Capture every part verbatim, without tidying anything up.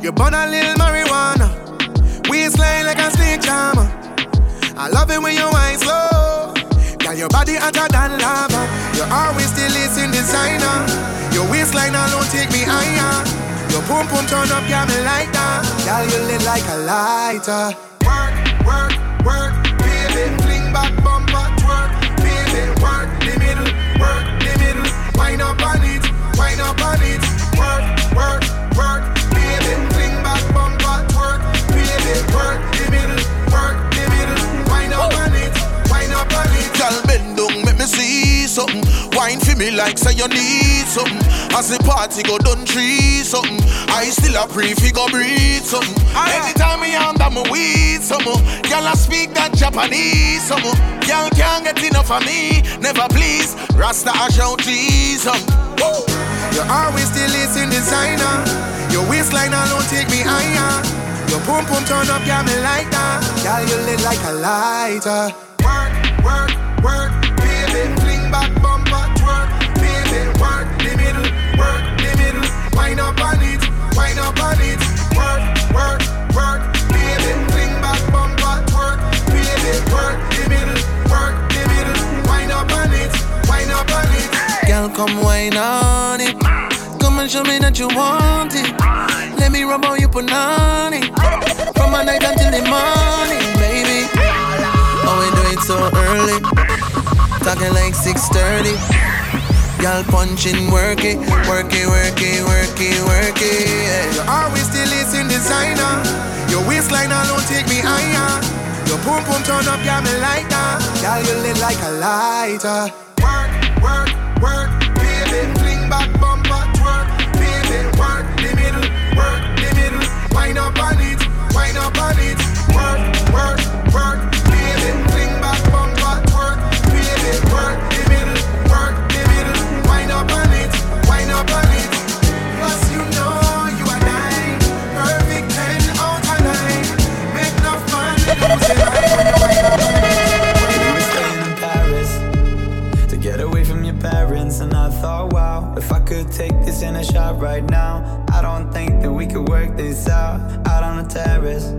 You burn a little marijuana. Waistline like a snake charmer. I love it when you wine slow. Girl, your body hotter than lava. You always still listen designer. Your waistline alone take me higher. Your pum pum turn up, got me like that. Girl, you lit like a lighter. Work, work, work, baby. Fling back, bumper, twerk, baby. Work the middle, work the middle. Wind up on it, wind up on it. Work, work, work, baby. Fling back, bumper, twerk, baby. Work the middle, work the middle. Wind up on it, wind up on it. Girl, bend down, make me see something. Wine for me like say you need something. As the party go done tree something. I still a pre-figure breathe something. Anytime me under my weed something. Girl, I speak that Japanese something. Girl can't get enough of me. Never please, Rasta I shout Jesus. You always still listen designer. Your waistline alone take me higher. Your pum pum turn up, got me like that. Girl, you lit like a lighter. Work, work, work, baby. Fling back, bumper, twerk, baby. Work the middle, work the middle. Wind up on it, wind up on it. Work, work, work, baby. Fling back, bumper, twerk, baby. Work the middle, work the middle. Wind up on it, wind up on it. Girl, come wine on it. Come and show me that you want it. Let me rub on you punani. From the night until the morning, baby. Oh, we do it so early. Talking like six thirty. Y'all punching, work it, work it, work it, work it, work it, yeah. You always still listen designer. Your waistline alone take me higher. Your pum pum turn up, got me like that. Girl, you lit like a lighter. Work, work, work, baby. Fling back, bumper, twerk, baby. Work the middle, work the middle. Wind up on it, wind up on it. Work, work, work, baby. Fling back, bumper, twerk, baby. Work the middle, work the middle. Wind up on it, wind up on it. Plus you know you are nine. Perfect ten out of nine. Make no fun, lose it right when you wind up on it. We were staying in Paris to get away from your parents, and I thought, wow, if I could take this in a shot right now, I don't think that we could work this out out on the terrace.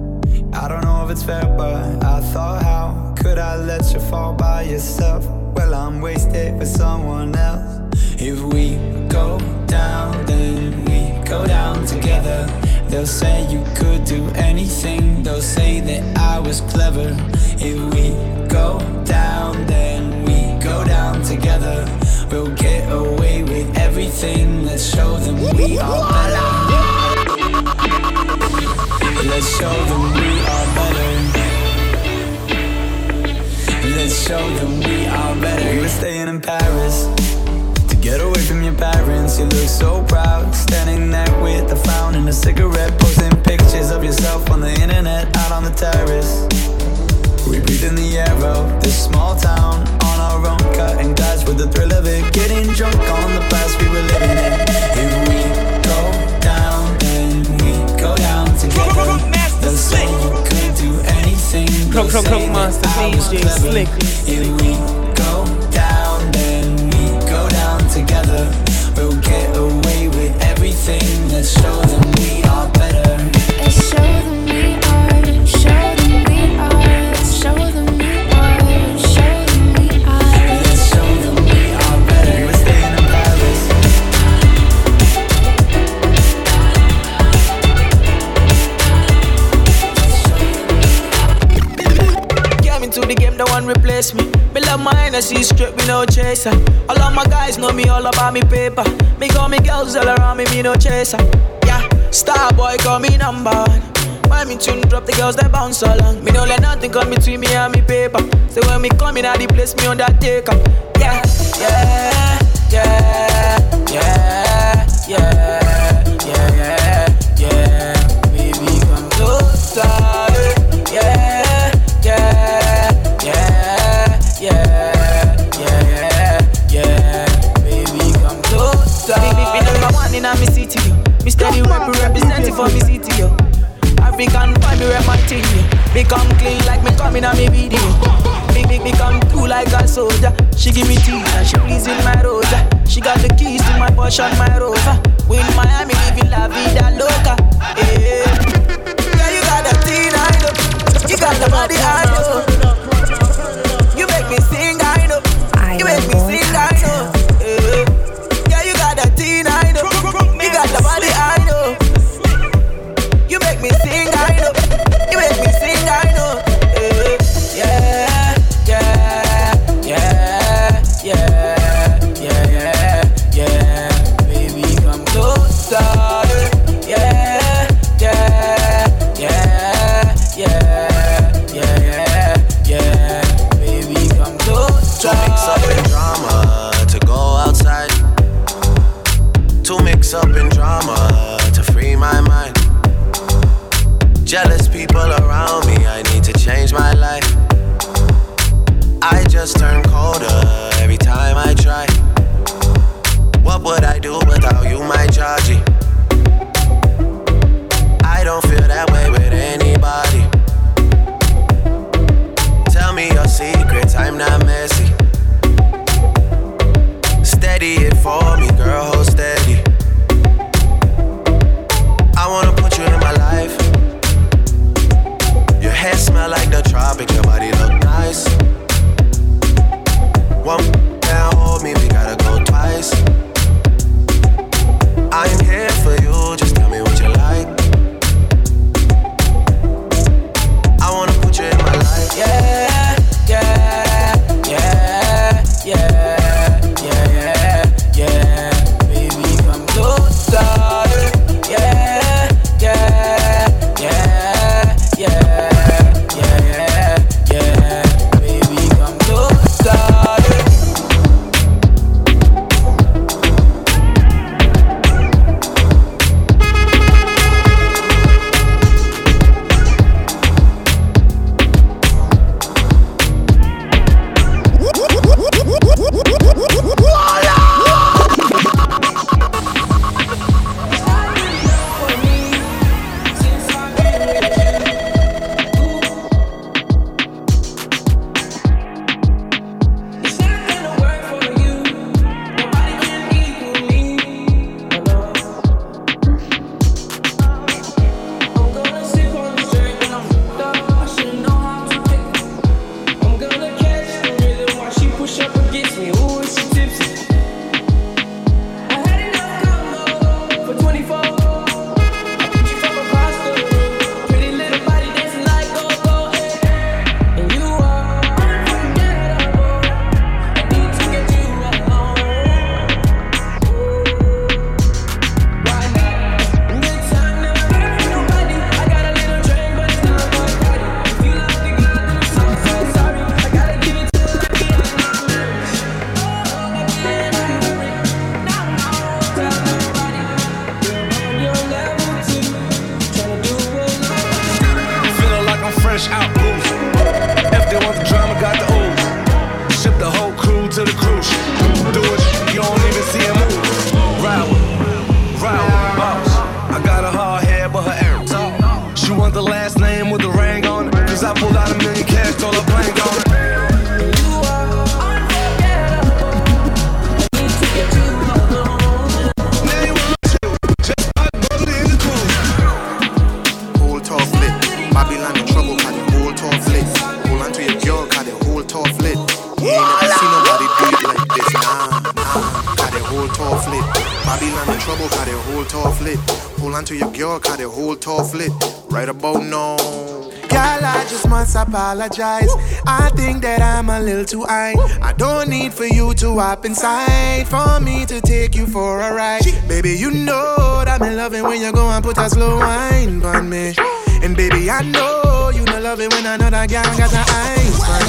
I don't know if it's fair, but I thought, how could I let you fall by yourself? Well, I'm wasted with someone else. If we go down, then we go down together. They'll say you could do anything. They'll say that I was clever. If we go down, then we go down together. We'll get away with everything. Let's show them we are better. Let's show them we are better. Let's show them we are better. We were staying in Paris to get away from your parents. You look so proud, standing there with a frown and a cigarette, posting pictures of yourself on the internet, out on the terrace. We breathe in the air of this small town, on our own, cutting glass with the thrill of it, getting drunk on the past we were living in. If we go down, then we go down together. They'll say you could do anything. They'll say that I was clever. If we go down, then we go down together. We'll get away with everything. Let's show them we are better. Let's show them we are. Show them we are. Show them we are. Show them we are. Let's show them we are better. We're staying in Paris. Came into the game, the one replace me. Me love my Hennessy straight, me no chaser. All of my guys know me all about me paper. Me call me girls all around me, me no chaser. Yeah, star boy call me number one. When me tune drop, the girls they bounce along. Me don't let nothing come between me and me paper. So when me come in at the place, me undertaker. Yeah, yeah, yeah, yeah, yeah, yeah, yeah, yeah. Baby, come closer. Yeah, yeah, yeah, yeah, yeah, yeah. Baby, come closer. Baby, be number one in my city. Me steady rep representing for me city, yo. African find me rep my thing, yo. Become clean like me coming on me video. Big, big, become cool like a soldier. She give me tea and she pleasing my rosa. She got the keys to my Porsche and my Rover. We in Miami living la vida loca. If mix up in drama to free my mind. Jealous people around me, I need to change my life. I just turn colder every time I try. What would I do without you, my Georgie? I don't feel that way with anybody. Tell me your secrets, I'm not messy. Steady it for me, girl, hold steady. I wanna put you in my life. Your hair smell like the tropics, your body look nice. One down, hold me, we gotta go twice. I'm here for you, just tell me what you like. I wanna put you in my life. Yeah, yeah, yeah, yeah, yeah, yeah, yeah. Baby, come closer. Yeah, yeah, yeah, yeah, yeah, yeah, yeah. Baby, come closer. Apologize. I think that I'm a little too high. I don't need for you to hop inside for me to take you for a ride. Baby, you know that I'm loving when you go and put a slow wine on me. And baby, I know you don't love it when another gang got the eyes on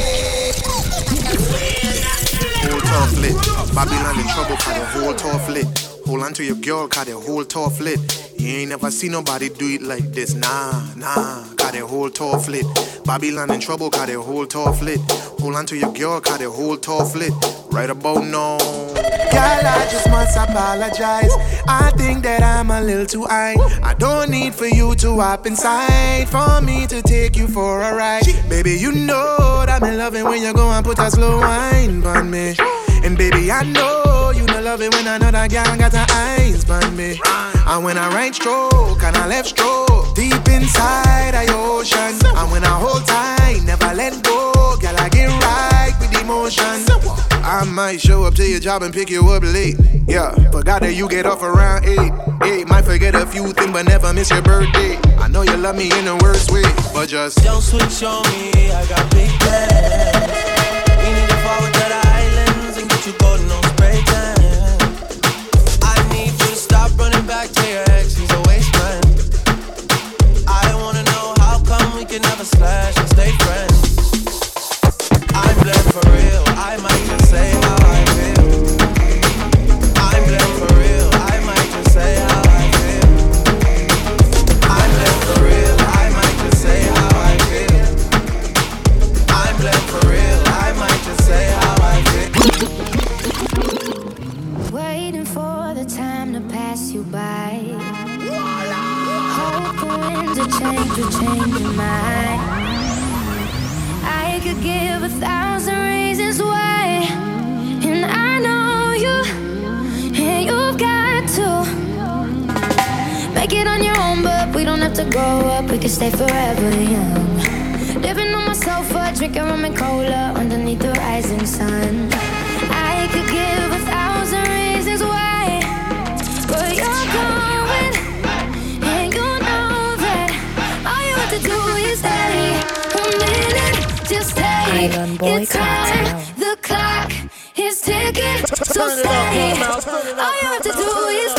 you. Whole tough lit. Babylon in trouble cause the whole tough lit. Hold on to your girl cause the whole tough lit. You ain't never seen nobody do it like this. Nah, nah, got the whole tough lit. Babylon in trouble, got the whole tough lit. Hold on to your girl, got the whole tough lit. Right about now. Girl, I just must apologize. I think that I'm a little too high. I don't need for you to hop inside for me to take you for a ride. Baby, you know that I'm loving when you go and put a slow wine on me. And baby, I know you don't love it when another gang got her eyes on me. And when I right stroke and I left stroke, deep inside of your ocean. And when I hold tight, never let go, girl, I get right with emotion. I might show up to your job and pick you up late. Yeah, forgot that you get off around eight. Eight, might forget a few things, but never miss your birthday. I know you love me in the worst way, but just don't switch on me, I got big plans. We need to forward to the islands and get you golden on spray tan. I need you to stop running back to your ex, he's a waste man. I wanna know how come we can never slash and stay friends. I'm blessed for real, I might just say how I feel. I'm blessed for real, I might just wanna pass you by. Hope the winds of change will change your mind. I could give a thousand reasons why, and I know you, and you've got to make it on your own, but we don't have to grow up, we can stay forever young. Living on my sofa, drinking rum and cola underneath the rising sun. I could give a thousand reasons why, but you're going, and you know that all you have to do is stay a minute, just stay. It's time, the clock is ticking, so stay. All you have to do is